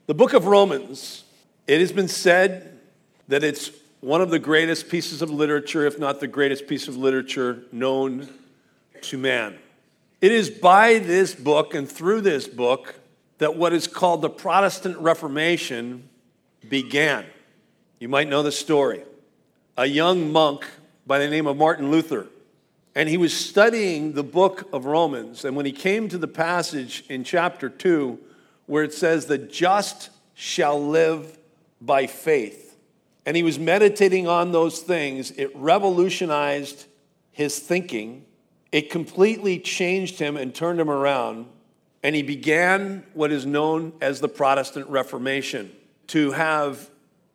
The book of Romans, it has been said that it's one of the greatest pieces of literature, if not the greatest piece of literature known to man. It is by this book and through this book that what is called the Protestant Reformation began. You might know the story. A young monk by the name of Martin Luther, and he was studying the book of Romans, and when he came to the passage in chapter 2 where it says, "The just shall live by faith," and he was meditating on those things, it revolutionized his thinking. It completely changed him and turned him around, and he began what is known as the Protestant Reformation, to have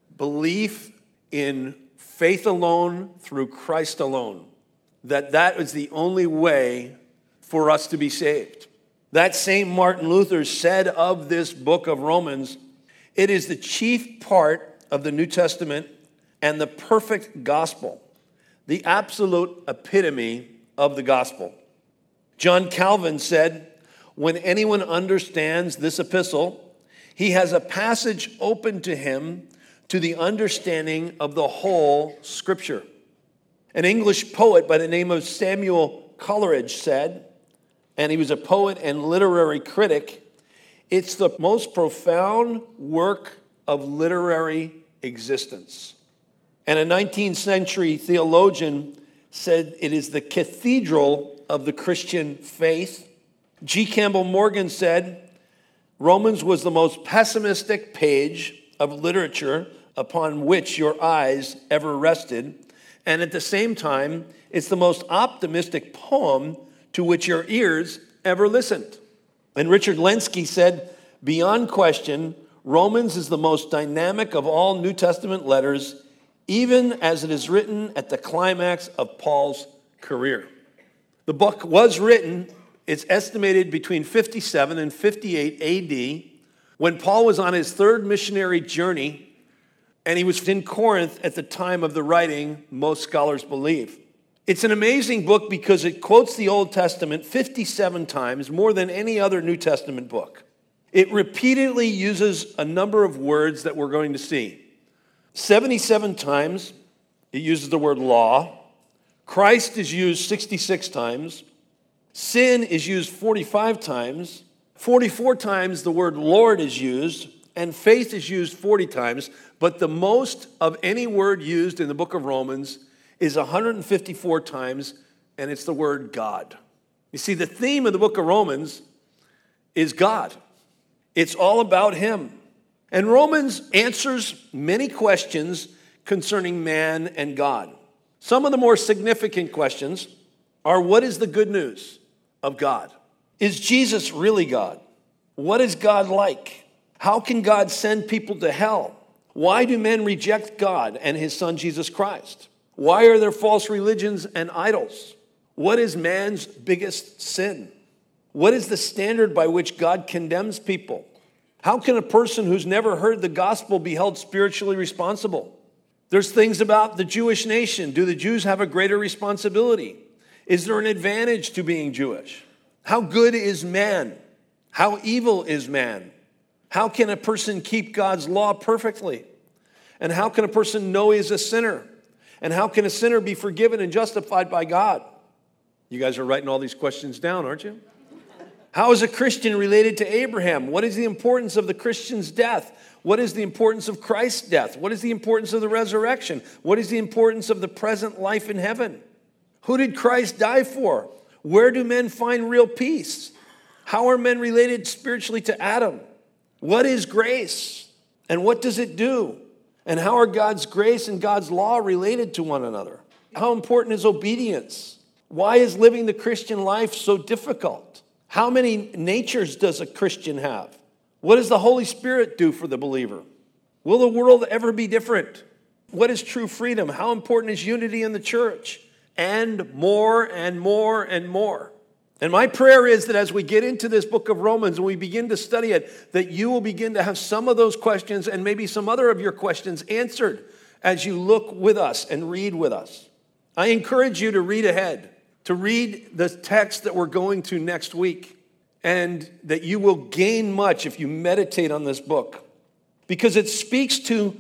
belief in faith alone through Christ alone, that is the only way for us to be saved. That same Martin Luther said of this book of Romans, "It is the chief part of the New Testament and the perfect gospel, the absolute epitome of the gospel." John Calvin said, "When anyone understands this epistle, he has a passage open to him to the understanding of the whole Scripture." An English poet by the name of Samuel Coleridge said, and he was a poet and literary critic, "It's the most profound work of literary existence." And a 19th century theologian said it is the cathedral of the Christian faith. G. Campbell Morgan said, "Romans was the most pessimistic page of literature upon which your eyes ever rested, and at the same time, it's the most optimistic poem to which your ears ever listened." And Richard Lenski said, "Beyond question, Romans is the most dynamic of all New Testament letters, even as it is written at the climax of Paul's career." The book was written, it's estimated between 57 and 58 AD, when Paul was on his third missionary journey, and he was in Corinth at the time of the writing, most scholars believe. It's an amazing book because it quotes the Old Testament 57 times, more than any other New Testament book. It repeatedly uses a number of words that we're going to see. 77 times it uses the word law. Christ is used 66 times. Sin is used 45 times. 44 times the word Lord is used. And faith is used 40 times. But the most of any word used in the book of Romans is 154 times, and it's the word God. You see, the theme of the book of Romans is God. It's all about Him. And Romans answers many questions concerning man and God. Some of the more significant questions are, what is the good news of God? Is Jesus really God? What is God like? How can God send people to hell? Why do men reject God and His Son Jesus Christ? Why are there false religions and idols? What is man's biggest sin? What is the standard by which God condemns people? How can a person who's never heard the gospel be held spiritually responsible? There's things about the Jewish nation. Do the Jews have a greater responsibility? Is there an advantage to being Jewish? How good is man? How evil is man? How can a person keep God's law perfectly? And how can a person know he is a sinner? And how can a sinner be forgiven and justified by God? You guys are writing all these questions down, aren't you? How is a Christian related to Abraham? What is the importance of the Christian's death? What is the importance of Christ's death? What is the importance of the resurrection? What is the importance of the present life in heaven? Who did Christ die for? Where do men find real peace? How are men related spiritually to Adam? What is grace? And what does it do? And how are God's grace and God's law related to one another? How important is obedience? Why is living the Christian life so difficult? How many natures does a Christian have? What does the Holy Spirit do for the believer? Will the world ever be different? What is true freedom? How important is unity in the church? And more and more and more. And my prayer is that as we get into this book of Romans and we begin to study it, that you will begin to have some of those questions and maybe some other of your questions answered as you look with us and read with us. I encourage you to read ahead, to read the text that we're going to next week, and that you will gain much if you meditate on this book. because it speaks to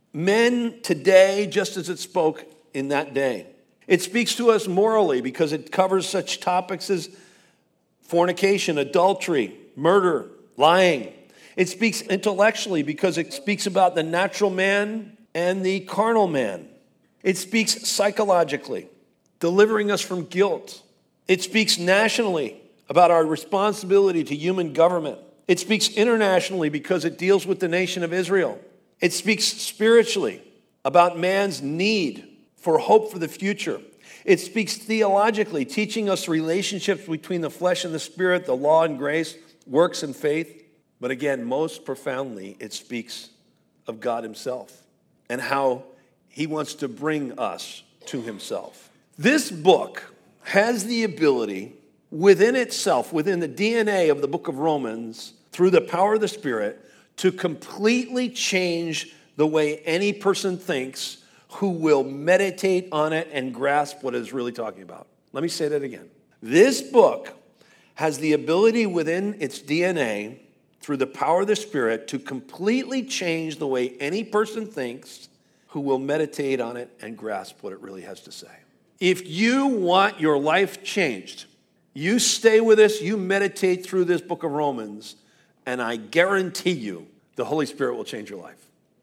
men today just as it spoke in that day. It speaks to us morally because it covers such topics as fornication, adultery, murder, lying. It speaks intellectually because it speaks about the natural man and the carnal man. It speaks psychologically, delivering us from guilt. It speaks nationally about our responsibility to human government. It speaks internationally because it deals with the nation of Israel. It speaks spiritually about man's need for hope for the future. It speaks theologically, teaching us relationships between the flesh and the spirit, the law and grace, works and faith. But again, most profoundly, it speaks of God himself and how he wants to bring us to himself. This book has the ability within itself, within the DNA of the book of Romans, through the power of the Spirit, to completely change the way any person thinks who will meditate on it and grasp what it's really talking about. Let me say that again. This book has the ability within its DNA, through the power of the Spirit, to completely change the way any person thinks who will meditate on it and grasp what it really has to say. If you want your life changed, you stay with us, you meditate through this book of Romans, and I guarantee you the Holy Spirit will change your life.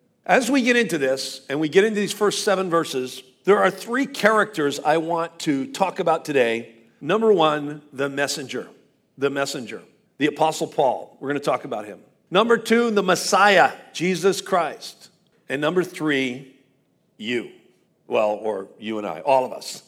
As we get into this, and we get into these first 7 verses, there are 3 characters I want to talk about today. Number 1, the messenger. The messenger. The Apostle Paul. We're going to talk about him. Number 2, the Messiah, Jesus Christ. And number 3, you. Well, or you and I, all of us.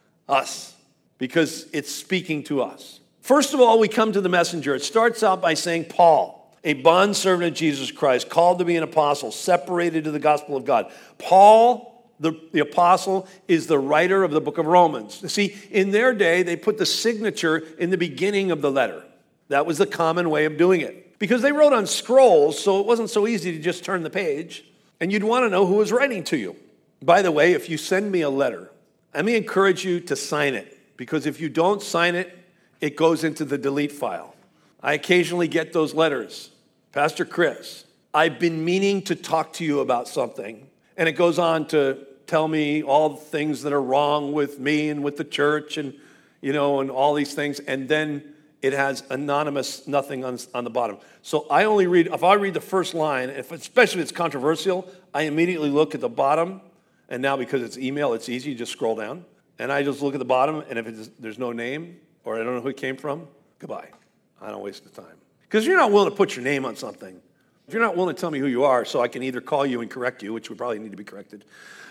Us. Because it's speaking to us. First of all, we come to the messenger. It starts out by saying Paul, a bondservant of Jesus Christ, called to be an apostle, separated to the gospel of God. Paul, the apostle, is the writer of the book of Romans. You see, in their day, they put the signature in the beginning of the letter. That was the common way of doing it. Because they wrote on scrolls, so it wasn't so easy to just turn the page. And you'd want to know who was writing to you. By the way, if you send me a letter, let me encourage you to sign it. Because if you don't sign it, it goes into the delete file. I occasionally get those letters. Pastor Chris, I've been meaning to talk to you about something. And it goes on to tell me all the things that are wrong with me and with the church and, and all these things. And then it has anonymous nothing on the bottom. So I only read, if I read the first line, especially if it's controversial, I immediately look at the bottom. And now because it's email, it's easy. You just scroll down. And I just look at the bottom. And if there's no name or I don't know who it came from, goodbye. I don't waste the time. Because you're not willing to put your name on something. If you're not willing to tell me who you are so I can either call you and correct you, which would probably need to be corrected,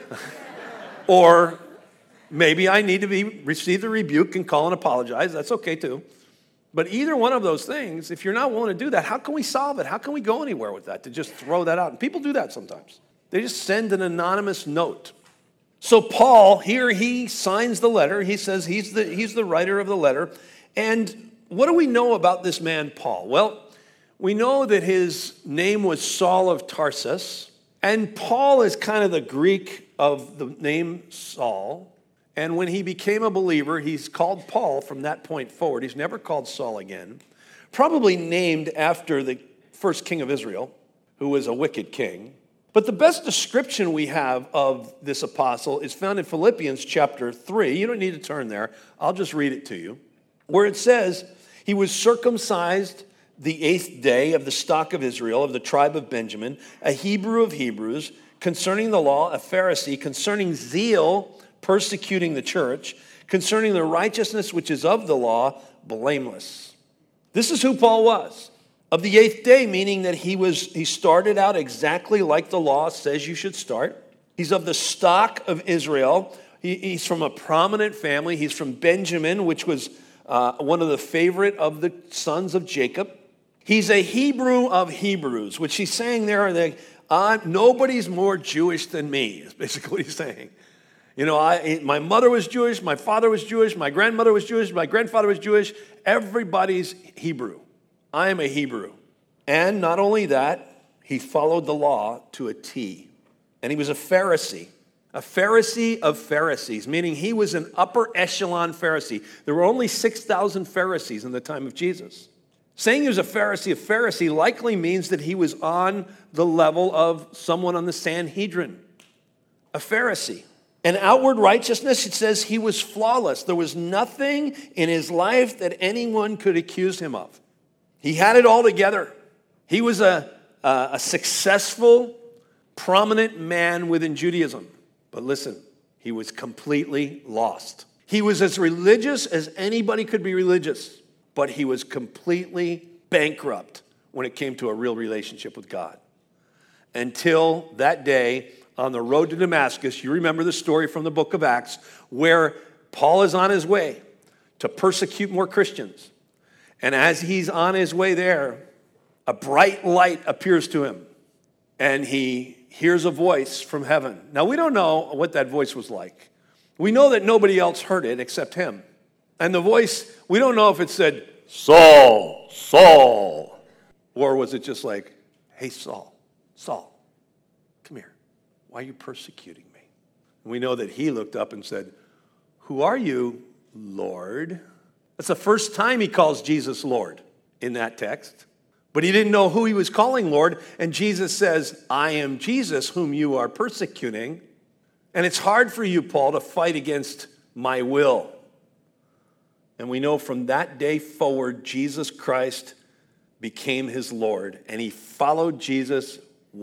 or maybe I need to receive the rebuke and call and apologize. That's okay too. But either one of those things, if you're not willing to do that, how can we solve it? How can we go anywhere with that? To just throw that out. And people do that sometimes. They just send an anonymous note. So Paul, here he signs the letter. He says he's the writer of the letter. And what do we know about this man, Paul? Well, we know that his name was Saul of Tarsus. And Paul is kind of the Greek of the name Saul. And when he became a believer, he's called Paul from that point forward. He's never called Saul again. Probably named after the first king of Israel, who was a wicked king. But the best description we have of this apostle is found in Philippians chapter 3. You don't need to turn there. I'll just read it to you. Where it says, he was circumcised the 8th day of the stock of Israel, of the tribe of Benjamin, a Hebrew of Hebrews, concerning the law, a Pharisee, concerning zeal, persecuting the church, concerning the righteousness which is of the law, blameless. This is who Paul was. Of the 8th day, meaning that he started out exactly like the law says you should start. He's of the stock of Israel. He's from a prominent family. He's from Benjamin, which was one of the favorite of the sons of Jacob. He's a Hebrew of Hebrews, which he's saying there, nobody's more Jewish than me, is basically what he's saying. My mother was Jewish, my father was Jewish, my grandmother was Jewish, my grandfather was Jewish. Everybody's Hebrew. I am a Hebrew. And not only that, he followed the law to a T. And he was a Pharisee of Pharisees, meaning he was an upper echelon Pharisee. There were only 6,000 Pharisees in the time of Jesus. Saying he was a Pharisee likely means that he was on the level of someone on the Sanhedrin, a Pharisee. And outward righteousness, it says he was flawless. There was nothing in his life that anyone could accuse him of. He had it all together. He was a successful, prominent man within Judaism. But listen, he was completely lost. He was as religious as anybody could be religious, but he was completely bankrupt when it came to a real relationship with God. Until that day on the road to Damascus, you remember the story from the book of Acts, where Paul is on his way to persecute more Christians. And as he's on his way there, a bright light appears to him, and he hears a voice from heaven. Now, we don't know what that voice was like. We know that nobody else heard it except him. And the voice, we don't know if it said, Saul, Saul, or was it just like, hey, Saul, come here. Why are you persecuting me? And we know that he looked up and said, who are you, Lord? That's the first time he calls Jesus Lord in that text. But he didn't know who he was calling Lord. And Jesus says, I am Jesus whom you are persecuting. And it's hard for you, Paul, to fight against my will. And we know from that day forward, Jesus Christ became his Lord. And he followed Jesus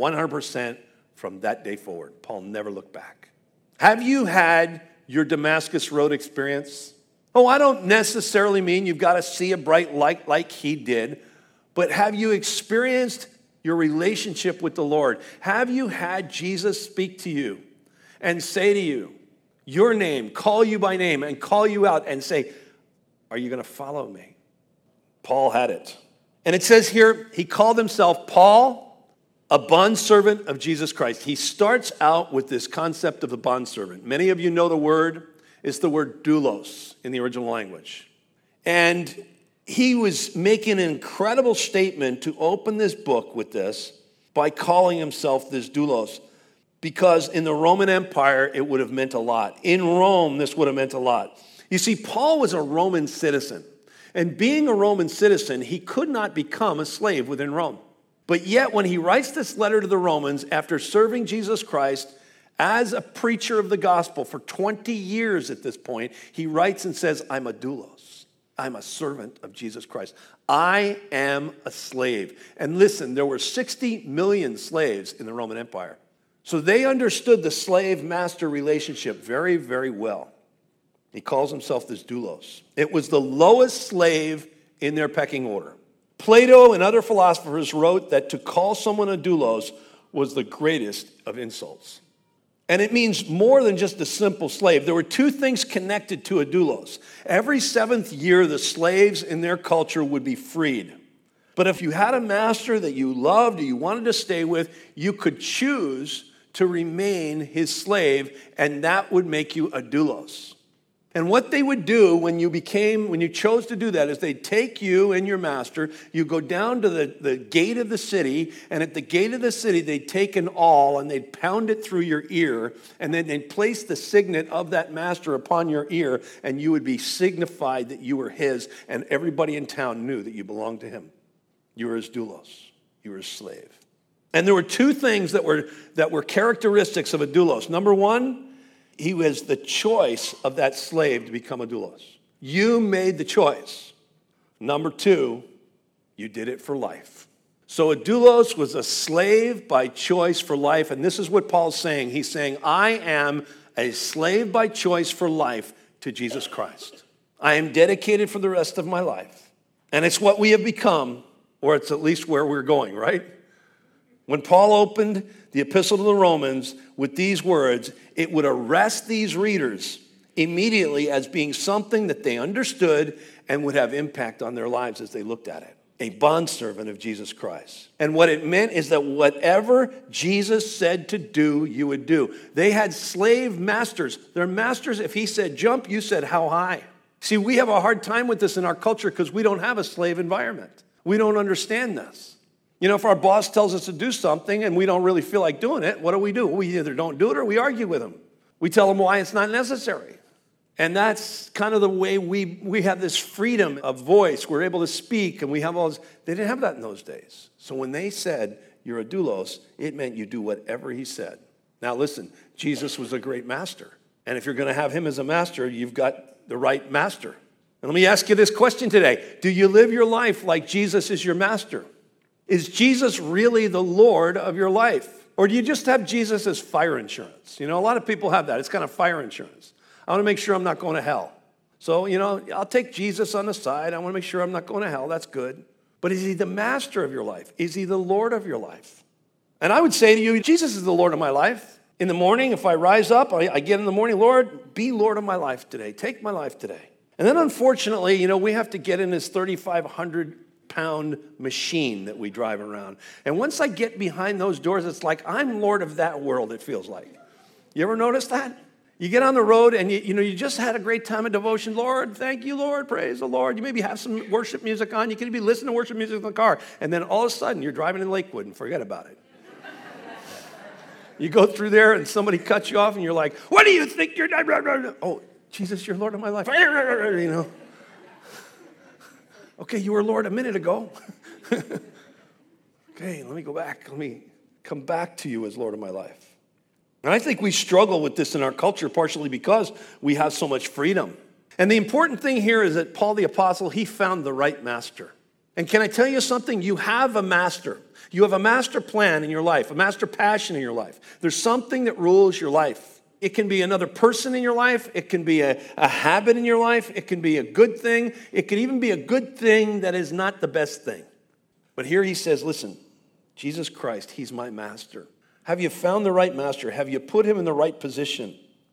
100% from that day forward. Paul never looked back. Have you had your Damascus Road experience? Oh, I don't necessarily mean you've got to see a bright light like he did, but have you experienced your relationship with the Lord? Have you had Jesus speak to you and say to you your name, call you by name, and call you out and say, are you going to follow me? Paul had it. And it says here, he called himself Paul, a bondservant of Jesus Christ. He starts out with this concept of the bondservant. Many of you know the word. It's the word doulos in the original language. And he was making an incredible statement to open this book with this by calling himself this doulos. Because in the Roman Empire, it would have meant a lot. In Rome, this would have meant a lot. You see, Paul was a Roman citizen. And being a Roman citizen, he could not become a slave within Rome. But yet, when he writes this letter to the Romans, after serving Jesus Christ as a preacher of the gospel for 20 years at this point, he writes and says, I'm a doulos. I'm a servant of Jesus Christ. I am a slave. And listen, there were 60 million slaves in the Roman Empire. So they understood the slave-master relationship very, very well. He calls himself this doulos. It was the lowest slave in their pecking order. Plato and other philosophers wrote that to call someone a doulos was the greatest of insults. And it means more than just a simple slave. There were two things connected to a doulos. Every 7th year, the slaves in their culture would be freed. But if you had a master that you loved or you wanted to stay with, you could choose to remain his slave, and that would make you a doulos. And what they would do when you chose to do that is they'd take you and your master, you go down to the gate of the city, and at the gate of the city, they'd take an awl and they'd pound it through your ear, and then they'd place the signet of that master upon your ear, and you would be signified that you were his, and everybody in town knew that you belonged to him. You were his doulos. You were his slave. And there were two things that were characteristics of a doulos. Number one, he was the choice of that slave to become a doulos. You made the choice. Number two, you did it for life. So a doulos was a slave by choice for life. And this is what Paul's saying. He's saying, I am a slave by choice for life to Jesus Christ. I am dedicated for the rest of my life. And it's what we have become, or it's at least where we're going, right? When Paul opened the epistle to the Romans with these words, it would arrest these readers immediately as being something that they understood and would have impact on their lives as they looked at it. A bondservant of Jesus Christ. And what it meant is that whatever Jesus said to do, you would do. They had slave masters. Their masters, if he said jump, you said how high. See, we have a hard time with this in our culture because we don't have a slave environment. We don't understand this. You know, if our boss tells us to do something and we don't really feel like doing it, what do? We either don't do it or we argue with them. We tell them why it's not necessary. And that's kind of the way we have this freedom of voice. We're able to speak, and we have all this. They didn't have that in those days. So when they said, you're a doulos, it meant you do whatever he said. Now listen, Jesus was a great master. And if you're going to have him as a master, you've got the right master. And let me ask you this question today. Do you live your life like Jesus is your master? Is Jesus really the Lord of your life? Or do you just have Jesus as fire insurance? You know, a lot of people have that. It's kind of fire insurance. I want to make sure I'm not going to hell. So, you know, I'll take Jesus on the side. I want to make sure I'm not going to hell. That's good. But is he the master of your life? Is he the Lord of your life? And I would say to you, Jesus is the Lord of my life. In the morning, if I rise up, I get in the morning, Lord, be Lord of my life today. Take my life today. And then unfortunately, you know, we have to get in this 3,500-pound machine that we drive around. And once I get behind those doors, it's like I'm Lord of that world, it feels like. You ever notice that? You get on the road and you just had a great time of devotion. Lord, thank you, Lord, praise the Lord. You maybe have some worship music on. You could be listening to worship music in the car. And then all of a sudden, you're driving in Lakewood and forget about it. You go through there and somebody cuts you off and you're like, what do you think you're doing? Oh, Jesus, you're Lord of my life. You know. Okay, you were Lord a minute ago. Okay, let me go back. Let me come back to you as Lord of my life. And I think we struggle with this in our culture partially because we have so much freedom. And the important thing here is that Paul the Apostle, he found the right master. And can I tell you something? You have a master. You have a master plan in your life, a master passion in your life. There's something that rules your life. It can be another person in your life. It can be a habit in your life. It can be a good thing. It could even be a good thing that is not the best thing. But here he says, listen, Jesus Christ, he's my master. Have you found the right master? Have you put him in the right position?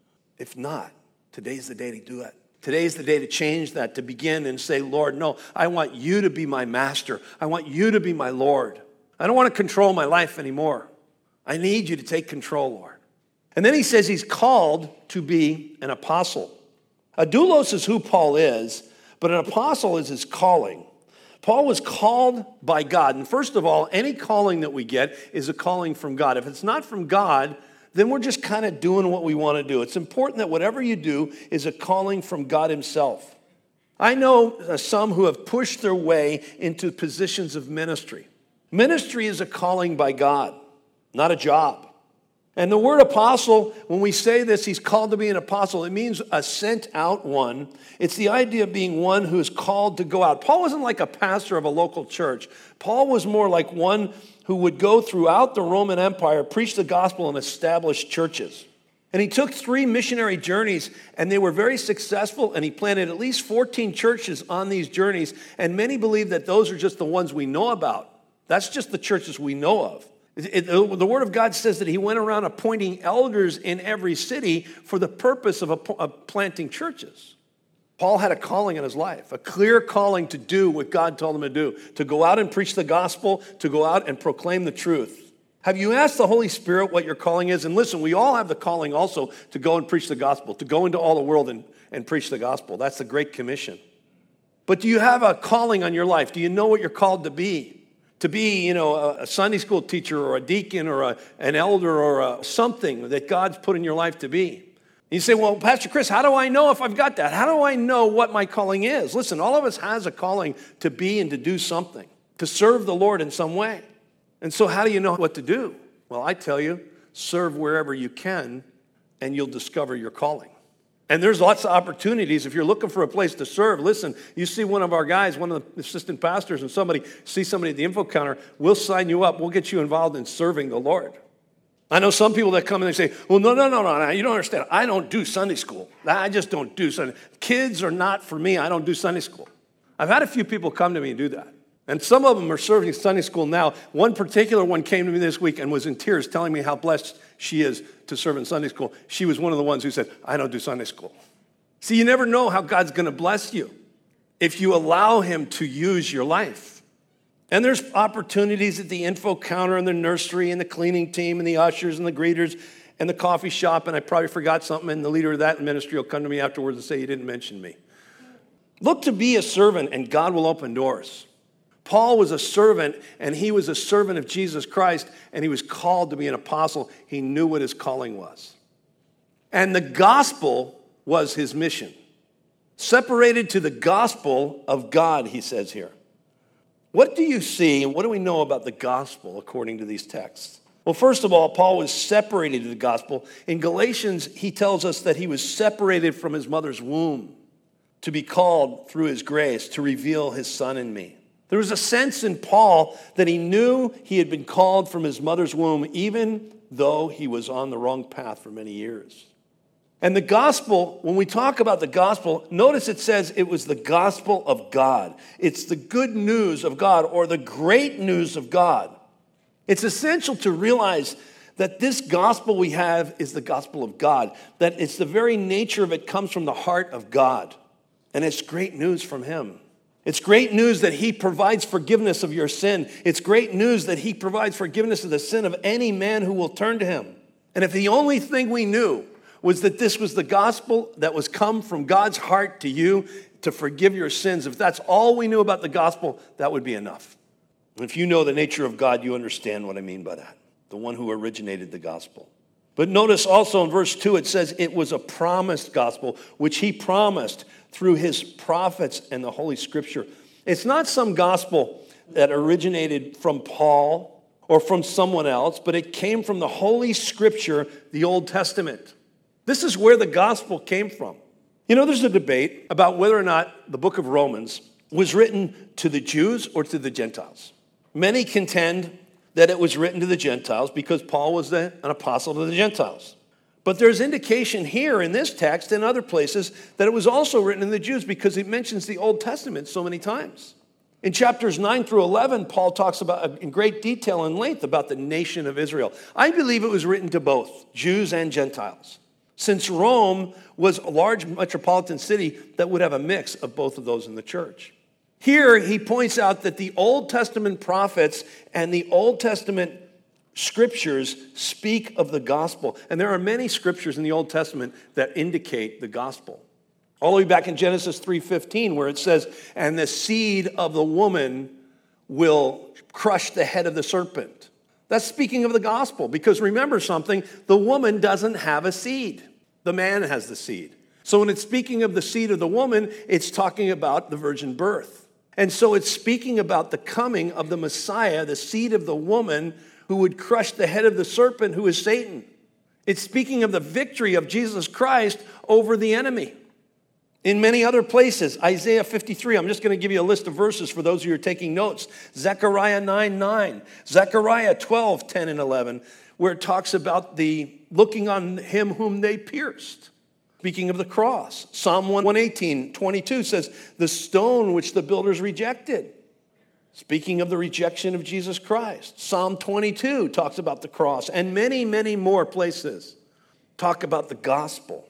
If not, today's the day to do it. Today's the day to change that, to begin and say, Lord, no, I want you to be my master. I want you to be my Lord. I don't want to control my life anymore. I need you to take control, Lord. And then he says he's called to be an apostle. A doulos is who Paul is, but an apostle is his calling. Paul was called by God. And first of all, any calling that we get is a calling from God. If it's not from God, then we're just kind of doing what we want to do. It's important that whatever you do is a calling from God himself. I know some who have pushed their way into positions of ministry. Ministry is a calling by God, not a job. And the word apostle, when we say this, he's called to be an apostle, it means a sent out one. It's the idea of being one who is called to go out. Paul wasn't like a pastor of a local church. Paul was more like one who would go throughout the Roman Empire, preach the gospel, and establish churches. And he took 3 missionary journeys, and they were very successful, and he planted at least 14 churches on these journeys, and many believe that those are just the ones we know about. That's just the churches we know of. The Word of God says that he went around appointing elders in every city for the purpose of planting churches. Paul had a calling in his life, a clear calling to do what God told him to do, to go out and preach the gospel, to go out and proclaim the truth. Have you asked the Holy Spirit what your calling is? And listen, we all have the calling also to go and preach the gospel, to go into all the world and preach the gospel. That's the Great Commission. But do you have a calling on your life? Do you know what you're called to be? To be, a Sunday school teacher or a deacon or an elder or something that God's put in your life to be. You say, well, Pastor Chris, how do I know if I've got that? How do I know what my calling is? Listen, all of us has a calling to be and to do something, to serve the Lord in some way. And so how do you know what to do? Well, I tell you, serve wherever you can and you'll discover your calling. And there's lots of opportunities. If you're looking for a place to serve, listen, you see one of our guys, one of the assistant pastors, and see somebody at the info counter, we'll sign you up. We'll get you involved in serving the Lord. I know some people that come and they say, well, no, you don't understand. I don't do Sunday school. I just don't do Sunday. Kids are not for me. I don't do Sunday school. I've had a few people come to me and do that. And some of them are serving Sunday school now. One particular one came to me this week and was in tears telling me how blessed she is to serve in Sunday school. She was one of the ones who said, I don't do Sunday school. See, you never know how God's going to bless you if you allow him to use your life. And there's opportunities at the info counter and the nursery and the cleaning team and the ushers and the greeters and the coffee shop. And I probably forgot something, and the leader of that ministry will come to me afterwards and say, you didn't mention me. Look to be a servant, and God will open doors. Paul was a servant, and he was a servant of Jesus Christ, and he was called to be an apostle. He knew what his calling was. And the gospel was his mission. Separated to the gospel of God, he says here. What do you see and what do we know about the gospel according to these texts? Well, first of all, Paul was separated to the gospel. In Galatians, he tells us that he was separated from his mother's womb to be called through his grace to reveal his son in me. There was a sense in Paul that he knew he had been called from his mother's womb, even though he was on the wrong path for many years. And the gospel, when we talk about the gospel, notice it says it was the gospel of God. It's the good news of God, or the great news of God. It's essential to realize that this gospel we have is the gospel of God, that it's the very nature of it comes from the heart of God. And it's great news from him. It's great news that he provides forgiveness of your sin. It's great news that he provides forgiveness of the sin of any man who will turn to him. And if the only thing we knew was that this was the gospel that was come from God's heart to you to forgive your sins, if that's all we knew about the gospel, that would be enough. And if you know the nature of God, you understand what I mean by that. The one who originated the gospel. But notice also in verse 2, it says it was a promised gospel, which he promised through his prophets and the Holy Scripture. It's not some gospel that originated from Paul or from someone else, but it came from the Holy Scripture, the Old Testament. This is where the gospel came from. You know, there's a debate about whether or not the book of Romans was written to the Jews or to the Gentiles. Many contend that it was written to the Gentiles because Paul was an apostle to the Gentiles. But there's indication here in this text and other places that it was also written to the Jews because it mentions the Old Testament so many times. In chapters 9 through 11, Paul talks about in great detail and length about the nation of Israel. I believe it was written to both Jews and Gentiles, since Rome was a large metropolitan city that would have a mix of both of those in the church. Here, he points out that the Old Testament prophets and the Old Testament scriptures speak of the gospel. And there are many scriptures in the Old Testament that indicate the gospel. All the way back in Genesis 3:15, where it says, and the seed of the woman will crush the head of the serpent. That's speaking of the gospel, because remember something, the woman doesn't have a seed. The man has the seed. So when it's speaking of the seed of the woman, it's talking about the virgin birth. And so it's speaking about the coming of the Messiah, the seed of the woman who would crush the head of the serpent, who is Satan. It's speaking of the victory of Jesus Christ over the enemy. In many other places, Isaiah 53, I'm just going to give you a list of verses for those of you who are taking notes. Zechariah 9:9, Zechariah 12:10 and 11, where it talks about the looking on him whom they pierced. Speaking of the cross, Psalm 118:22 says, the stone which the builders rejected. Speaking of the rejection of Jesus Christ. Psalm 22 talks about the cross, and many, many more places talk about the gospel.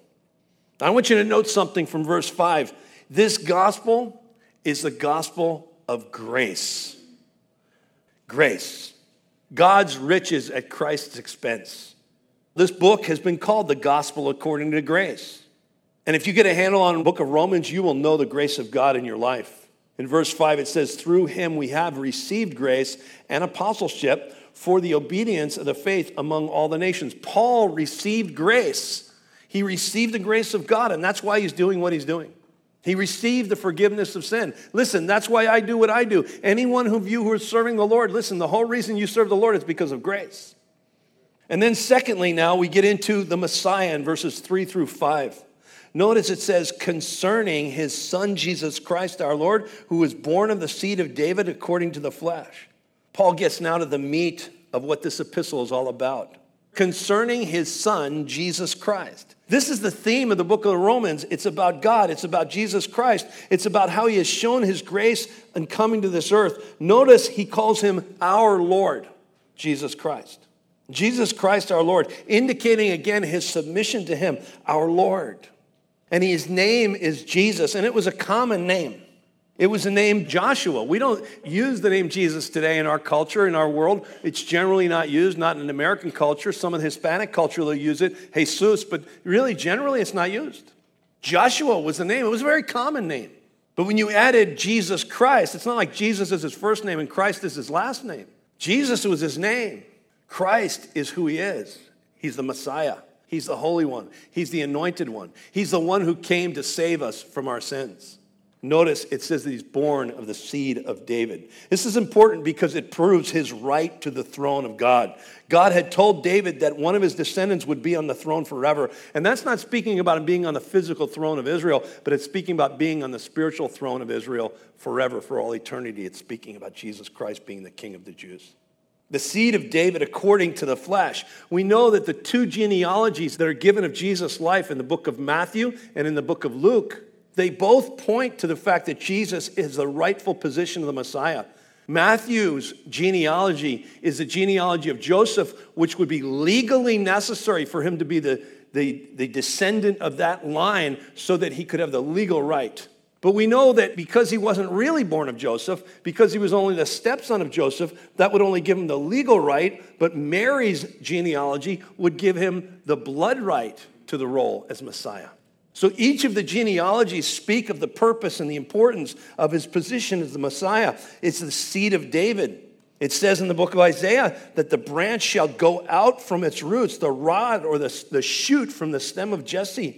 I want you to note something from verse 5. This gospel is the gospel of grace. Grace. God's riches at Christ's expense. This book has been called the gospel according to grace. And if you get a handle on the book of Romans, you will know the grace of God in your life. In verse 5, it says, through him we have received grace and apostleship for the obedience of the faith among all the nations. Paul received grace. He received the grace of God, and that's why he's doing what he's doing. He received the forgiveness of sin. Listen, that's why I do what I do. Anyone of you who are serving the Lord, listen, the whole reason you serve the Lord is because of grace. And then secondly, now we get into the Messiah in verses 3 through 5. Notice it says, concerning his son Jesus Christ our Lord, who was born of the seed of David according to the flesh. Paul gets now to the meat of what this epistle is all about. Concerning his son Jesus Christ. This is the theme of the book of Romans. It's about God. It's about Jesus Christ. It's about how he has shown his grace in coming to this earth. Notice he calls him our Lord, Jesus Christ. Jesus Christ our Lord, indicating again his submission to him, our Lord. And his name is Jesus, and it was a common name. It was the name Joshua. We don't use the name Jesus today in our culture, in our world. It's generally not used, not in American culture. Some of the Hispanic culture, they'll use it, Jesus, but really, generally, it's not used. Joshua was the name. It was a very common name. But when you added Jesus Christ, it's not like Jesus is his first name and Christ is his last name. Jesus was his name. Christ is who he is. He's the Messiah. He's the Holy One. He's the Anointed One. He's the one who came to save us from our sins. Notice it says that he's born of the seed of David. This is important because it proves his right to the throne of God. God had told David that one of his descendants would be on the throne forever. And that's not speaking about him being on the physical throne of Israel, but it's speaking about being on the spiritual throne of Israel forever, for all eternity. It's speaking about Jesus Christ being the King of the Jews. The seed of David according to the flesh. We know that the two genealogies that are given of Jesus' life in the book of Matthew and in the book of Luke, they both point to the fact that Jesus is the rightful position of the Messiah. Matthew's genealogy is the genealogy of Joseph, which would be legally necessary for him to be the descendant of that line so that he could have the legal right. But we know that because he wasn't really born of Joseph, because he was only the stepson of Joseph, that would only give him the legal right, but Mary's genealogy would give him the blood right to the role as Messiah. So each of the genealogies speak of the purpose and the importance of his position as the Messiah. It's the seed of David. It says in the book of Isaiah that the branch shall go out from its roots, the rod or the shoot from the stem of Jesse.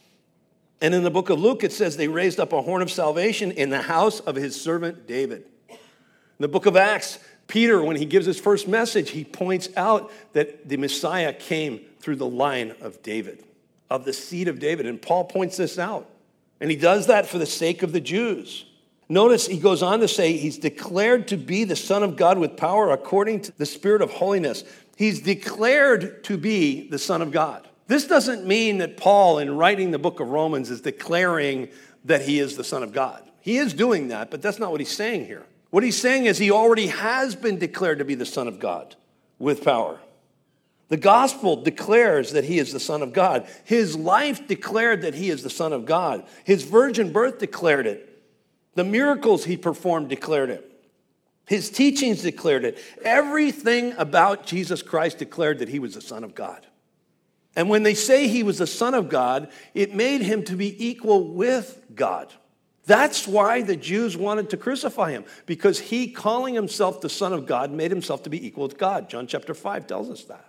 And in the book of Luke, it says they raised up a horn of salvation in the house of his servant David. In the book of Acts, Peter, when he gives his first message, he points out that the Messiah came through the line of David, of the seed of David. And Paul points this out. And he does that for the sake of the Jews. Notice he goes on to say he's declared to be the Son of God with power according to the Spirit of holiness. He's declared to be the Son of God. This doesn't mean that Paul, in writing the book of Romans, is declaring that he is the Son of God. He is doing that, but that's not what he's saying here. What he's saying is he already has been declared to be the Son of God with power. The gospel declares that he is the Son of God. His life declared that he is the Son of God. His virgin birth declared it. The miracles he performed declared it. His teachings declared it. Everything about Jesus Christ declared that he was the Son of God. And when they say he was the Son of God, it made him to be equal with God. That's why the Jews wanted to crucify him, because he, calling himself the Son of God, made himself to be equal with God. John chapter 5 tells us that.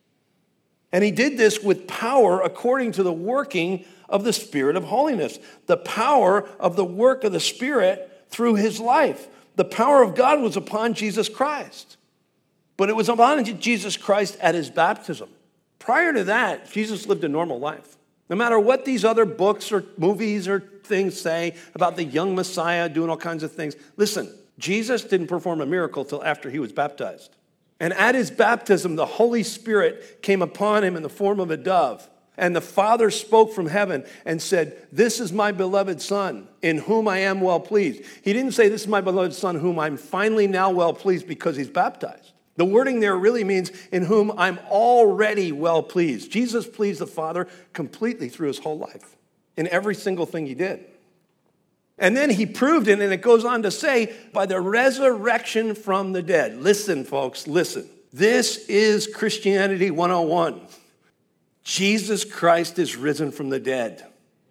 And he did this with power according to the working of the Spirit of holiness, the power of the work of the Spirit through his life. The power of God was upon Jesus Christ, but it was upon Jesus Christ at his baptism. Prior to that, Jesus lived a normal life. No matter what these other books or movies or things say about the young Messiah doing all kinds of things, listen, Jesus didn't perform a miracle till after he was baptized. And at his baptism, the Holy Spirit came upon him in the form of a dove. And the Father spoke from heaven and said, "This is my beloved Son, in whom I am well pleased." He didn't say, "This is my beloved Son, whom I'm finally now well pleased," because he's baptized. The wording there really means, "in whom I'm already well pleased." Jesus pleased the Father completely through his whole life, in every single thing he did. And then he proved it, and it goes on to say, by the resurrection from the dead. Listen, folks, listen. This is Christianity 101. Jesus Christ is risen from the dead.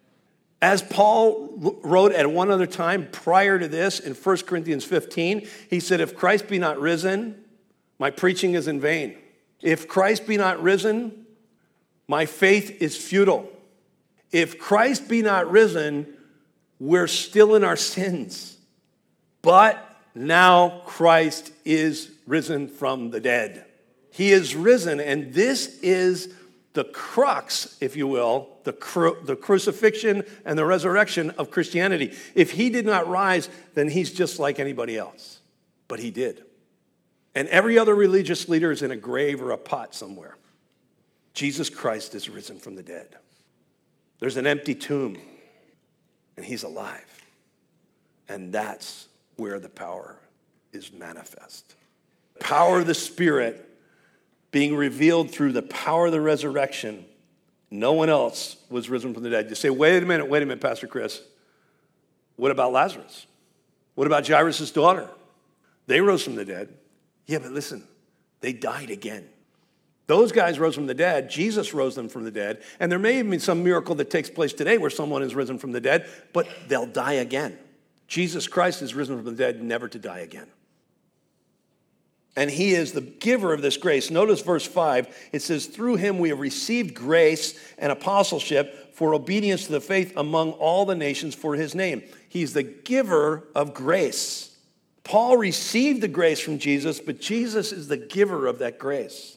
As Paul wrote at one other time prior to this in 1 Corinthians 15, he said, "If Christ be not risen, my preaching is in vain. If Christ be not risen, my faith is futile. If Christ be not risen, we're still in our sins. But now Christ is risen from the dead." He is risen, and this is the crux, if you will, the crucifixion and the resurrection of Christianity. If he did not rise, then he's just like anybody else. But he did. And every other religious leader is in a grave or a pot somewhere. Jesus Christ is risen from the dead. There's an empty tomb, and he's alive. And that's where the power is manifest. Power of the Spirit being revealed through the power of the resurrection. No one else was risen from the dead. You say, wait a minute, Pastor Chris. What about Lazarus? What about Jairus' daughter? They rose from the dead. Yeah, but listen, they died again. Those guys rose from the dead. Jesus rose them from the dead. And there may even be some miracle that takes place today where someone is risen from the dead, but they'll die again. Jesus Christ is risen from the dead, never to die again. And he is the giver of this grace. Notice verse 5. It says, through him we have received grace and apostleship for obedience to the faith among all the nations for his name. He's the giver of grace. Paul received the grace from Jesus, but Jesus is the giver of that grace.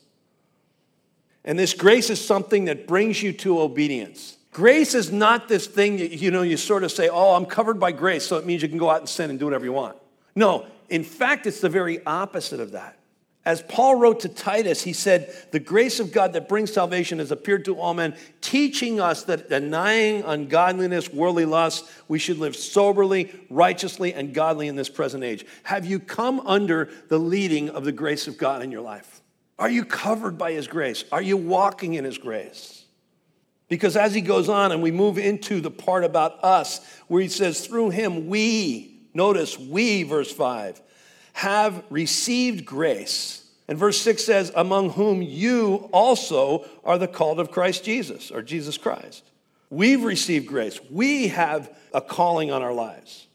And this grace is something that brings you to obedience. Grace is not this thing that, you sort of say, oh, I'm covered by grace, so it means you can go out and sin and do whatever you want. No, in fact, it's the very opposite of that. As Paul wrote to Titus, he said, the grace of God that brings salvation has appeared to all men, teaching us that denying ungodliness, worldly lust, we should live soberly, righteously, and godly in this present age. Have you come under the leading of the grace of God in your life? Are you covered by his grace? Are you walking in his grace? Because as he goes on and we move into the part about us, where he says, through him notice, verse 5, have received grace. And verse 6 says, among whom you also are the called of Christ Jesus, or Jesus Christ. We've received grace. We have a calling on our lives.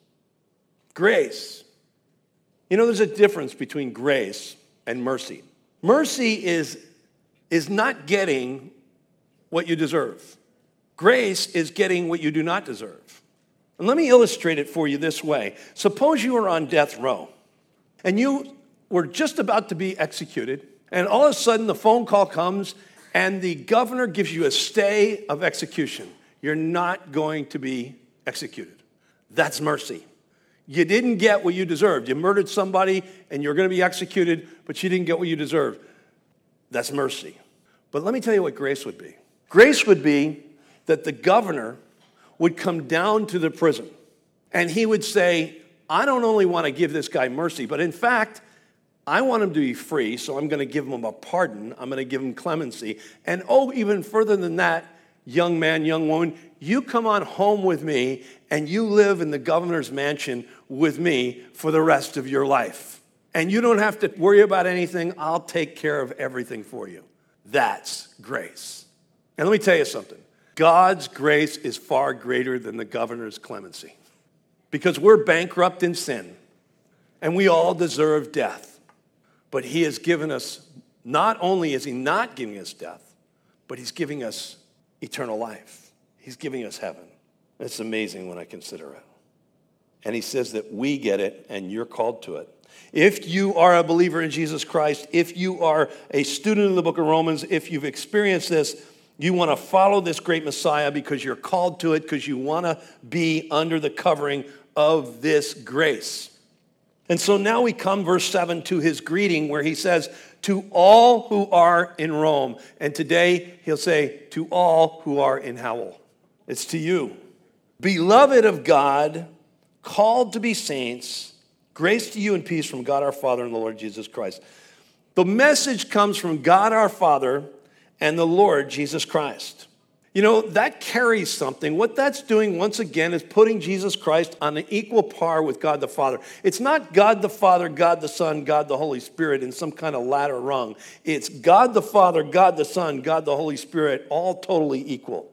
Grace. There's a difference between grace and mercy. Mercy is not getting what you deserve. Grace is getting what you do not deserve. And let me illustrate it for you this way. Suppose you were on death row and you were just about to be executed, and all of a sudden the phone call comes and the governor gives you a stay of execution. You're not going to be executed. That's mercy. You didn't get what you deserved. You murdered somebody and you're going to be executed, but you didn't get what you deserved. That's mercy. But let me tell you what grace would be. Grace would be that the governor would come down to the prison and he would say, I don't only want to give this guy mercy, but in fact, I want him to be free, so I'm going to give him a pardon. I'm going to give him clemency. And even further than that, young man, young woman, you come on home with me and you live in the governor's mansion with me for the rest of your life. And you don't have to worry about anything. I'll take care of everything for you. That's grace. And let me tell you something. God's grace is far greater than the governor's clemency. Because we're bankrupt in sin. And we all deserve death. But he has given us, not only is he not giving us death, but he's giving us eternal life. He's giving us heaven. It's amazing when I consider it. And he says that we get it and you're called to it. If you are a believer in Jesus Christ, if you are a student in the book of Romans, if you've experienced this, you want to follow this great Messiah because you're called to it, because you want to be under the covering of this grace. And so now we come, verse 7, to his greeting where he says, to all who are in Rome. And today he'll say, to all who are in Howell. It's to you. Beloved of God, called to be saints, grace to you and peace from God our Father and the Lord Jesus Christ. The message comes from God our Father and the Lord Jesus Christ. That carries something. What that's doing, once again, is putting Jesus Christ on an equal par with God the Father. It's not God the Father, God the Son, God the Holy Spirit in some kind of ladder rung. It's God the Father, God the Son, God the Holy Spirit, all totally equal.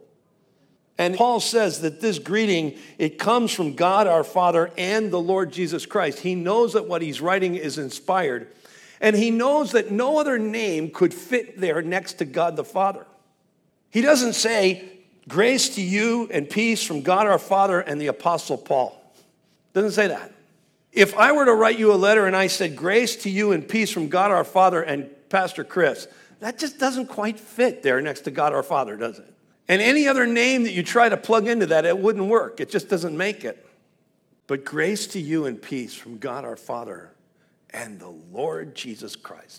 And Paul says that this greeting, it comes from God our Father and the Lord Jesus Christ. He knows that what he's writing is inspired. And he knows that no other name could fit there next to God the Father. He doesn't say, grace to you and peace from God our Father and the Apostle Paul. Doesn't say that. If I were to write you a letter and I said, grace to you and peace from God our Father and Pastor Chris, that just doesn't quite fit there next to God our Father, does it? And any other name that you try to plug into that, it wouldn't work. It just doesn't make it. But grace to you and peace from God our Father and the Lord Jesus Christ.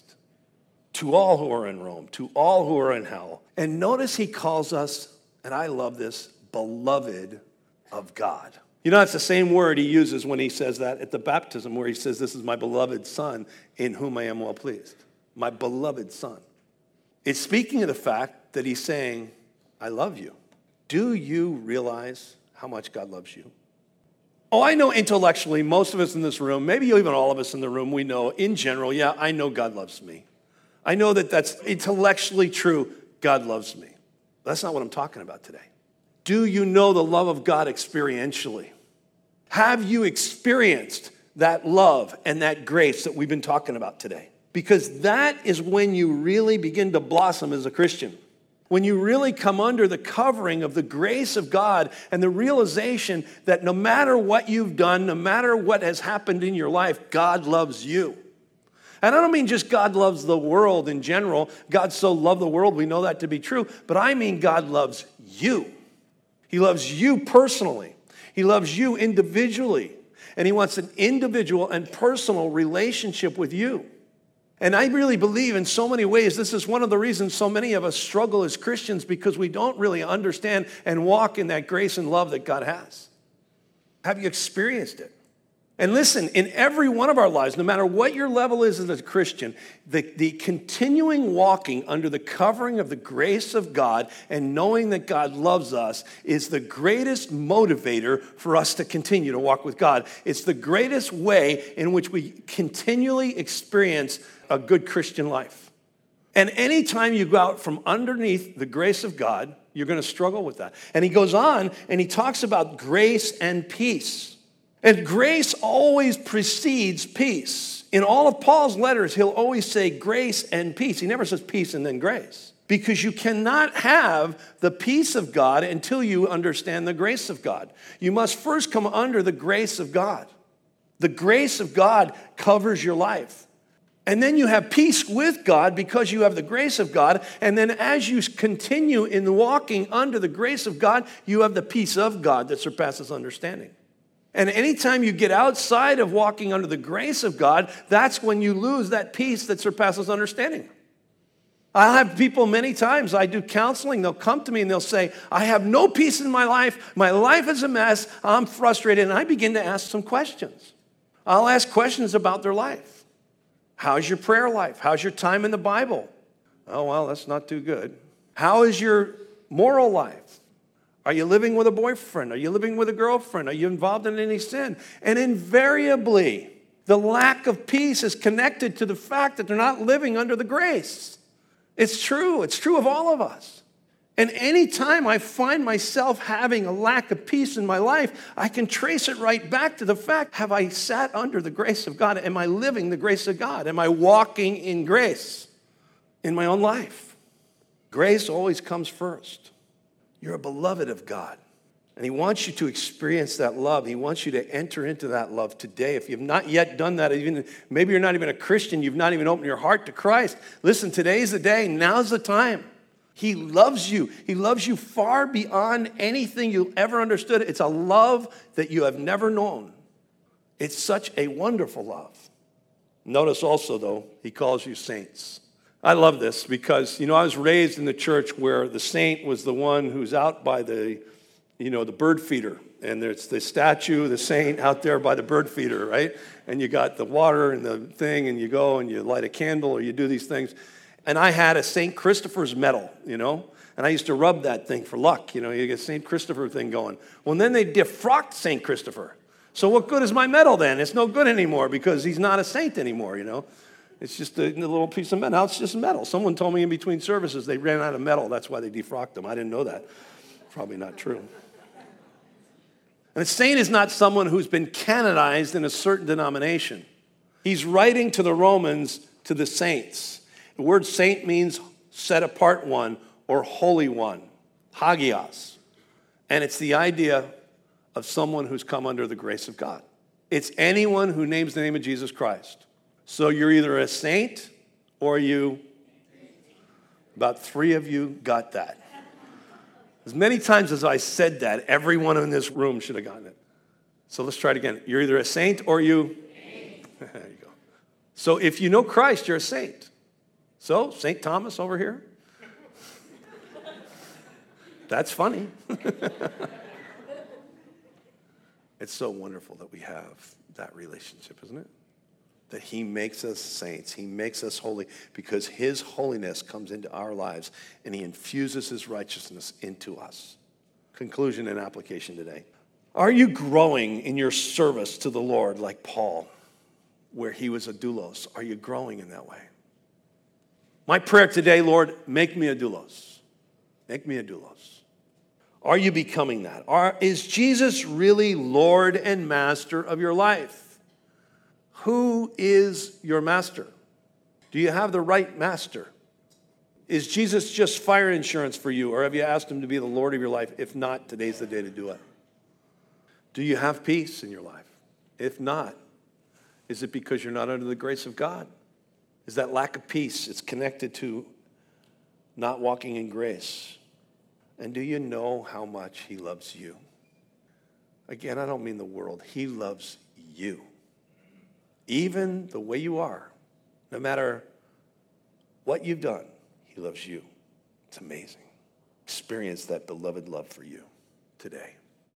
To all who are in Rome, to all who are in hell. And notice he calls us, and I love this, beloved of God. It's the same word he uses when he says that at the baptism, where he says, this is my beloved Son in whom I am well pleased. My beloved Son. It's speaking of the fact that he's saying, I love you. Do you realize how much God loves you? Oh, I know intellectually, most of us in this room, maybe even all of us in the room, we know in general, yeah, I know God loves me. I know that that's intellectually true. God loves me. That's not what I'm talking about today. Do you know the love of God experientially? Have you experienced that love and that grace that we've been talking about today? because that is when you really begin to blossom as a Christian. When you really come under the covering of the grace of God and the realization that no matter what you've done, no matter what has happened in your life, God loves you. And I don't mean just God loves the world in general. God so loved the world, we know that to be true. But I mean God loves you. He loves you personally. He loves you individually. And he wants an individual and personal relationship with you. And I really believe in so many ways, this is one of the reasons so many of us struggle as Christians, because we don't really understand and walk in that grace and love that God has. Have you experienced it? And listen, in every one of our lives, no matter what your level is as a Christian, the continuing walking under the covering of the grace of God and knowing that God loves us is the greatest motivator for us to continue to walk with God. It's the greatest way in which we continually experience a good Christian life. And anytime you go out from underneath the grace of God, you're going to struggle with that. And he goes on and he talks about grace and peace. And grace always precedes peace. In all of Paul's letters, he'll always say grace and peace. He never says peace and then grace. Because you cannot have the peace of God until you understand the grace of God. You must first come under the grace of God. The grace of God covers your life. And then you have peace with God because you have the grace of God. And then as you continue in walking under the grace of God, you have the peace of God that surpasses understanding. And anytime you get outside of walking under the grace of God, that's when you lose that peace that surpasses understanding. I'll have people many times, I do counseling, they'll come to me and they'll say, I have no peace in my life is a mess, I'm frustrated, and I begin to ask some questions. I'll ask questions about their life. How's your prayer life? How's your time in the Bible? Oh, well, that's not too good. How is your moral life? Are you living with a boyfriend? Are you living with a girlfriend? Are you involved in any sin? And invariably, the lack of peace is connected to the fact that they're not living under the grace. It's true. It's true of all of us. And anytime I find myself having a lack of peace in my life, I can trace it right back to the fact, have I sat under the grace of God? Am I living the grace of God? Am I walking in grace in my own life? Grace always comes first. You're a beloved of God. And he wants you to experience that love. He wants you to enter into that love today. If you've not yet done that, maybe you're not even a Christian, you've not even opened your heart to Christ. Listen, today's the day. Now's the time. He loves you. He loves you far beyond anything you've ever understood. It's a love that you have never known. It's such a wonderful love. Notice also, though, he calls you saints. I love this because, I was raised in the church where the saint was the one who's out by the bird feeder. And there's the statue, the saint out there by the bird feeder, right? And you got the water and the thing, and you go and you light a candle or you do these things. And I had a St. Christopher's medal, and I used to rub that thing for luck. You get St. Christopher thing going. Well, then they defrocked St. Christopher. So what good is my medal then? It's no good anymore because he's not a saint anymore, It's just a little piece of metal. Now it's just metal. Someone told me in between services they ran out of metal. That's why they defrocked him. I didn't know that. Probably not true. And a saint is not someone who's been canonized in a certain denomination. He's writing to the Romans, to the saints. The word saint means set apart one or holy one, hagios. And it's the idea of someone who's come under the grace of God. It's anyone who names the name of Jesus Christ. So you're either a saint or you, about 3 of you got that. As many times as I said that, everyone in this room should have gotten it. So let's try it again. You're either a saint or you. There you go. So if you know Christ, you're a saint. So, St. Thomas over here. That's funny. It's so wonderful that we have that relationship, isn't it? That he makes us saints. He makes us holy because his holiness comes into our lives and he infuses his righteousness into us. Conclusion and application today. Are you growing in your service to the Lord like Paul, where he was a doulos? Are you growing in that way? My prayer today, Lord, make me a doulos. Make me a doulos. Are you becoming that? Is Jesus really Lord and Master of your life? Who is your master? Do you have the right master? Is Jesus just fire insurance for you, or have you asked him to be the Lord of your life? If not, today's the day to do it. Do you have peace in your life? If not, is it because you're not under the grace of God? Is that lack of peace? It's connected to not walking in grace. And do you know how much he loves you? Again, I don't mean the world. He loves you. Even the way you are, no matter what you've done, he loves you. It's amazing. Experience that beloved love for you today.